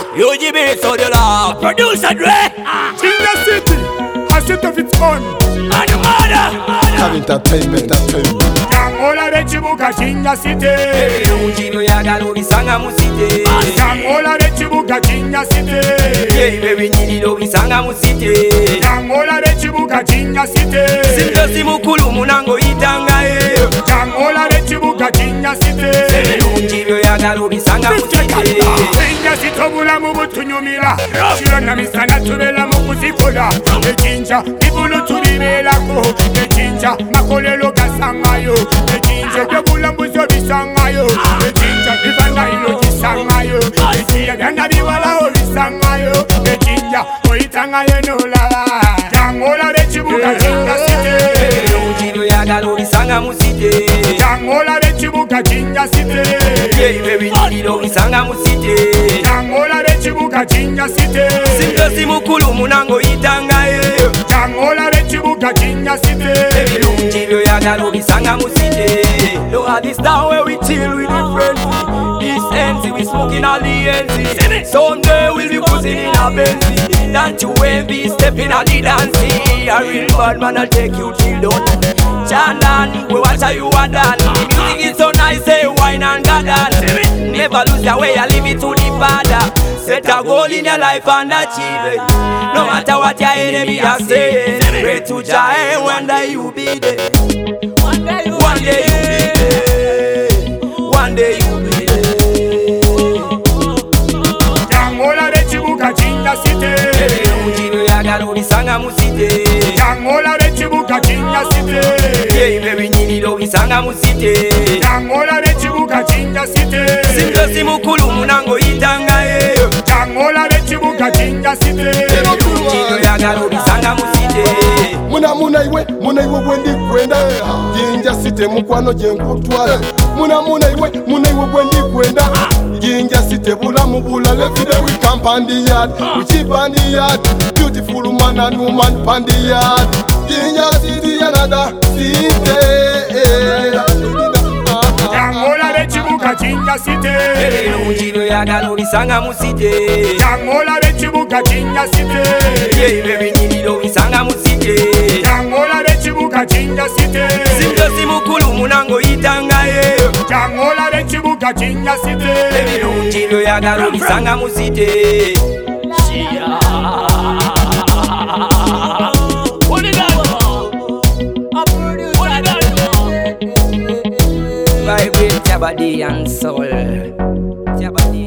UGB so the law. Producer Dre. Jinja City, a city of its own. And the mother. Have entertainment. Jangola rechibuka Jinja City. Ujino yagalo bisanga musite. Jangola rechibuka Jinja City. Baby nyinilo bisanga musite. Jangola rechibuka Jinja City. Sintosi mukulu munango itanga e. Jangola rechibuka Jinja City. Ujino yagalo bisanga musite. Jinja City obulamu butunyumira. Kirona misana tubela mu kuzikola. Ejinja ibulu tulibelako. Ejinja makolelo gasangayo. Ejinja byobulambuzo bisangayo. Ejinja bivangailo bisangayo. Ejinja byanda biwalawo bisangayo. Ejinja oyitangayo nolala. Jangola rechibuka Jinja City. Ujino yagalo bisanga musite. Jangola rechibuka Jinja City. Baby nyinilo bisanga musite. Jangola rechibuka Jinja City. Sintosi mukulu munango itanga e. Jangola rechibuka Jinja City. Ujino yagalo bisanga musite. Look at this town where we chill with the friends. This NC we smoking all the NC. Someday we'll be cruising in a Benz. Don't you envy stepping on the dance. A real bad man I'll take you till done. Chandan, we watch how you are done. The music is so nice, say wine and garden. Never lose your way, I leave it to the Father. Set a goal in your life and achieve it. No matter what your enemy are saying. Pray to Jah, and one day you be there. One day you be there. One day you be there. Jangola rechibuka Jinja City. Ujino yagalo bisanga musite. Jangola rechibuka Jinja City. Baby nyinilo bisanga musite. Jangola rechibuka Jinja City. Sintosi mukulu munango itanga e. Jangola rechibuka Jinja City. Ujino yagalo bisanga musite. Muna iwe bwendi kwenda Jinja City mukwano jenkutwala. Muna iwe bwendi kwenda Jinja City bulamu bulale video we camp on the yard. We cheap on the yard. Beautiful man and woman on the yard. Jinja City another city. Jangola rechibuka Jinja City. Ujino yagalo bisanga musite. Jangola rechibuka Jinja City. Baby nyinilo bisanga musite. Jangola rechibuka Jinja City. Sintosi mukulu munango itanga e. Jangola rechibuka Jinja City. Ujino yagalo bisanga musite. Vibrate your body and soul.